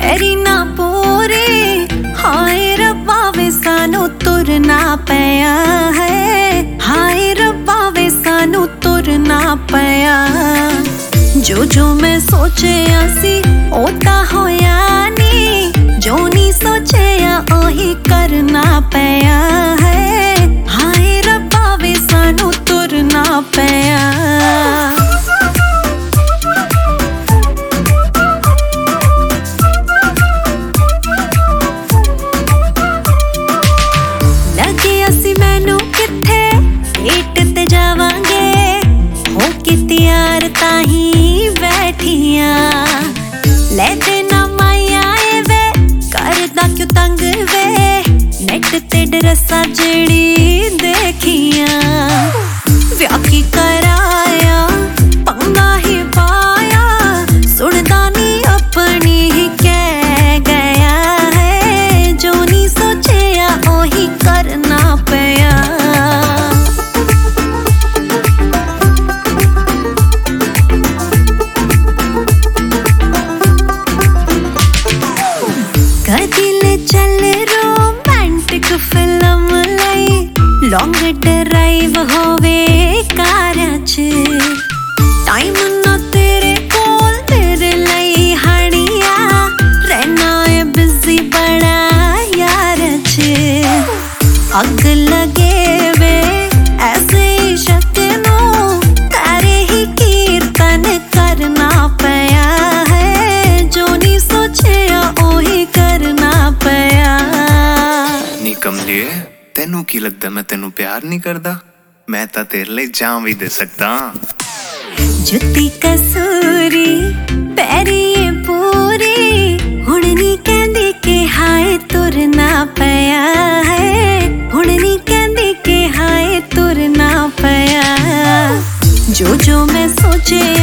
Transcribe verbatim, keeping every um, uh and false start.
पैरी ना पूरे हाय रब्बा वे सानू तुरना पिया है, हाय रब्बा वे सानू तुरना पिया। जो जो मैं सोचिया सी ओ तां होया नी, जो नी सोचिया ओही करना पिया है, हाय रब्बा वे सानू तुरना पिया। ले देना माया वे करदा क्यों तंग वे, नेट ते ड्रेसां जेड़ी देखिया। व्याह की कराया पंगा ही पाया, सुनदा नी अपनी ही कह गया है, जो नी सोचिया ओही करना पिया। चल रोमांटिक फिल्म लई लॉन्ग ड्राइव होवे कारां च, टाइम ना तेरे कोल तेरे लई हणिया, रहना है बिजी बड़ा यार च। अग लगे वे ऐसे इश्क नू, तारे ही कीर्तन करना पिया है, जो नी सोचिया ओही करना पिया। नी कमलिए तेनू की लगदा मैं तेनू प्यार नहीं करदा, मैं तां तेरे लिए जान भी दे सकदा। जुत्ती कसूरी पैरी पूरी, हुण नी कहंदी कि हाय तुरना पिया है, हुण नी कहंदी कि हाय तुरना पिया। जो जो मैं सोचे